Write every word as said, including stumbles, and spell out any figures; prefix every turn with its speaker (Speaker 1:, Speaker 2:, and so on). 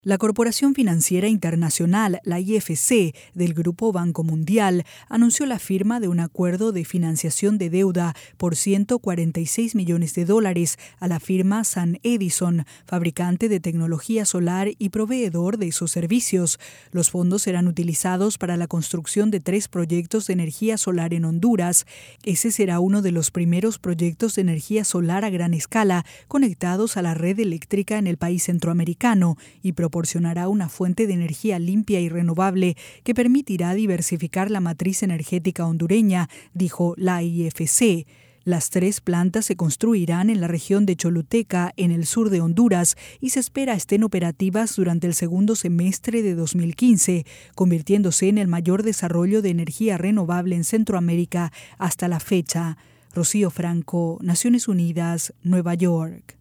Speaker 1: La Corporación Financiera Internacional, la I F C, del Grupo Banco Mundial, anunció la firma de un acuerdo de financiación de deuda por ciento cuarenta y seis millones de dólares a la firma Sun Edison, fabricante de tecnología solar y proveedor de esos servicios. Los fondos serán utilizados para la construcción de tres proyectos de energía solar en Honduras. Ese será uno de los primeros proyectos de energía solar a gran escala conectados a la red eléctrica en el país centroamericano y proporcionará una fuente de energía limpia y renovable que permitirá diversificar la matriz energética hondureña, dijo la I F C. Las tres plantas se construirán en la región de Choluteca, en el sur de Honduras, y se espera estén operativas durante el segundo semestre de dos mil quince, convirtiéndose en el mayor desarrollo de energía renovable en Centroamérica hasta la fecha. Rocío Franco, Naciones Unidas, Nueva York.